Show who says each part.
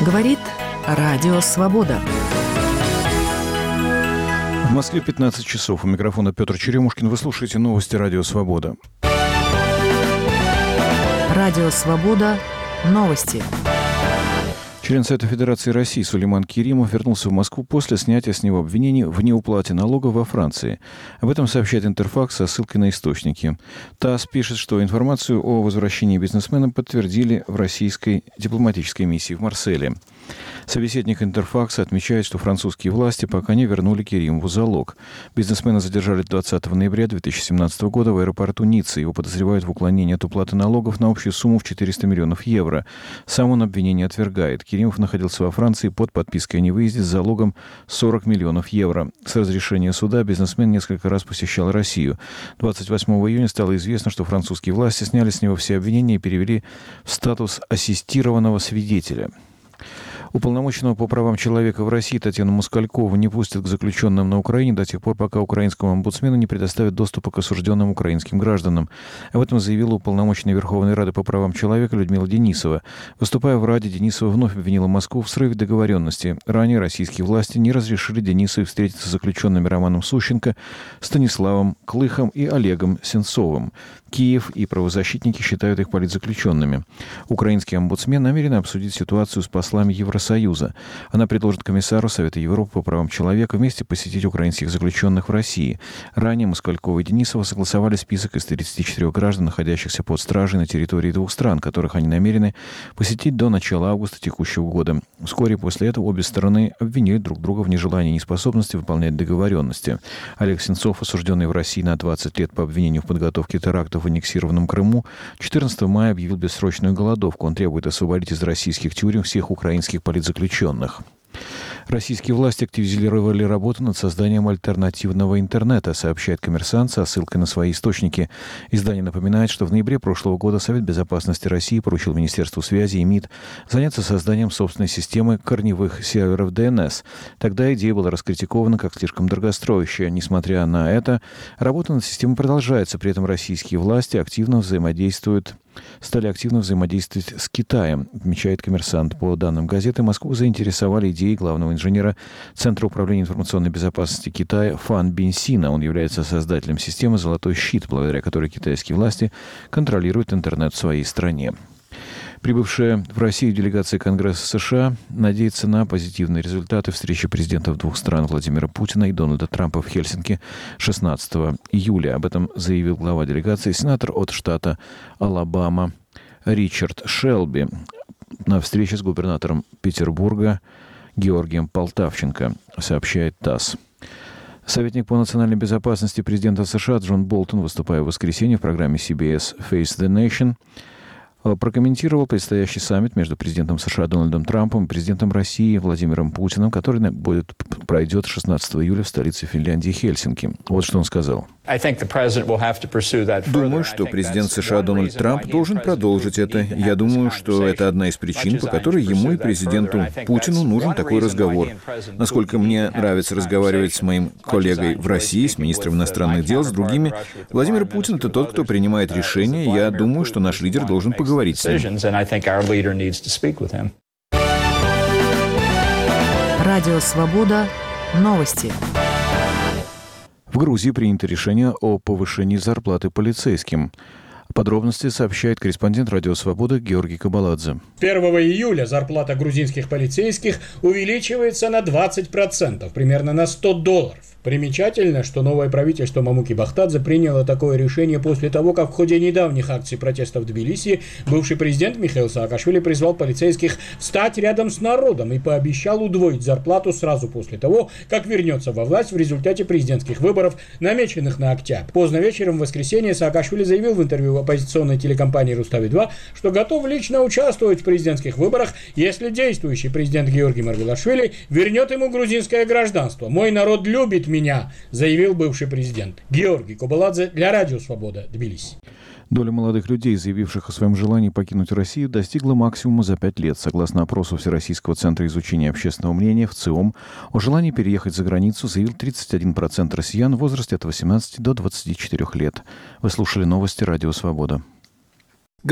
Speaker 1: Говорит Радио Свобода.
Speaker 2: В Москве 15 часов. У микрофона Петр Черемушкин. Вы слушаете новости Радио Свобода.
Speaker 1: Радио Свобода. Новости.
Speaker 2: Член Совета Федерации России Сулейман Керимов вернулся в Москву после снятия с него обвинений в неуплате налогов во Франции. Об этом сообщает Интерфакс со ссылкой на источники. ТАСС пишет, что информацию о возвращении бизнесмена подтвердили в российской дипломатической миссии в Марселе. Собеседник Интерфакса отмечает, что французские власти пока не вернули Керимову залог. Бизнесмена задержали 20 ноября 2017 года в аэропорту Ниццы. Его подозревают в уклонении от уплаты налогов на общую сумму в 400 миллионов евро. Сам он обвинение отвергает. Керимов находился во Франции под подпиской о невыезде с залогом 40 миллионов евро. С разрешения суда бизнесмен несколько раз посещал Россию. 28 июня стало известно, что французские власти сняли с него все обвинения и перевели в статус ассистированного свидетеля. Уполномоченного по правам человека в России Татьяну Москалькову не пустят к заключенным на Украине до тех пор, пока украинскому омбудсмену не предоставят доступа к осужденным украинским гражданам. Об этом заявила уполномоченная Верховной Рады по правам человека Людмила Денисова. Выступая в Раде, Денисова вновь обвинила Москву в срыве договоренности. Ранее российские власти не разрешили Денисовой встретиться с заключенными Романом Сущенко, Станиславом Клыхом и Олегом Сенцовым. Киев и правозащитники считают их политзаключенными. Украинский омбудсмен намерен обсудить ситуацию с послами Евросоюза. Она предложит комиссару Совета Европы по правам человека вместе посетить украинских заключенных в России. Ранее Москалькова и Денисова согласовали список из 34 граждан, находящихся под стражей на территории двух стран, которых они намерены посетить до начала августа текущего года. Вскоре после этого обе стороны обвинили друг друга в нежелании и неспособности выполнять договоренности. Олег Сенцов, осужденный в России на 20 лет по обвинению в подготовке терактов в аннексированном Крыму, 14 мая объявил бессрочную голодовку. Он требует освободить из российских тюрем всех украинских политзаключенных. Российские власти активизировали работу над созданием альтернативного интернета, сообщает «Коммерсант» со ссылкой на свои источники. Издание напоминает, что в ноябре прошлого года Совет безопасности России поручил Министерству связи и МИД заняться созданием собственной системы корневых серверов DNS. Тогда идея была раскритикована как слишком дорогостоящая. Несмотря на это, работа над системой продолжается. При этом российские власти стали активно взаимодействовать с Китаем, отмечает «Коммерсант». По данным газеты, Москву заинтересовали идеи главного инженера Центра управления информационной безопасности Китая Фан Бинсина. Он является создателем системы «Золотой щит», благодаря которой китайские власти контролируют интернет в своей стране. Прибывшая в Россию делегация Конгресса США надеется на позитивные результаты встречи президентов двух стран Владимира Путина и Дональда Трампа в Хельсинки 16 июля. Об этом заявил глава делегации, сенатор от штата Алабама Ричард Шелби на встрече с губернатором Петербурга Георгием Полтавченко, сообщает ТАСС. Советник по национальной безопасности президента США Джон Болтон, выступая в воскресенье в программе CBS Face the Nation, прокомментировал предстоящий саммит между президентом США Дональдом Трампом и президентом России Владимиром Путиным, который пройдет 16 июля в столице Финляндии Хельсинки. Вот что он сказал.
Speaker 3: Думаю, что президент США Дональд Трамп должен продолжить это. Я думаю, что это одна из причин, по которой ему и президенту Путину нужен такой разговор. Насколько мне нравится разговаривать с моим коллегой в России, с министром иностранных дел, с другими, Владимир Путин — это тот, кто принимает решения. Я думаю, что наш лидер должен поговорить с ним.
Speaker 1: Радио Свобода. Новости.
Speaker 2: В Грузии принято решение о повышении зарплаты полицейским. Подробности сообщает корреспондент «Радио Свобода» Георгий Кабаладзе.
Speaker 4: 1 июля зарплата грузинских полицейских увеличивается на 20%, примерно на $100. Примечательно, что новое правительство Мамуки Бахтадзе приняло такое решение после того, как в ходе недавних акций протеста в Тбилиси бывший президент Михаил Саакашвили призвал полицейских встать рядом с народом и пообещал удвоить зарплату сразу после того, как вернется во власть в результате президентских выборов, намеченных на октябрь. Поздно вечером в воскресенье Саакашвили заявил в интервью оппозиционной телекомпании «Рустави-2», что готов лично участвовать в президентских выборах, если действующий президент Георгий Маргвелашвили вернет ему грузинское гражданство. «Мой народ любит меня», заявил бывший президент. Георгий Кабаладзе для Радио Свобода, Тбилиси.
Speaker 2: Доля молодых людей, заявивших о своем желании покинуть Россию, достигла максимума за 5 лет. Согласно опросу Всероссийского центра изучения общественного мнения ВЦИОМ, о желании переехать за границу заявил 31% россиян в возрасте от 18 до 24 лет. Вы слушали новости Радио Свобода.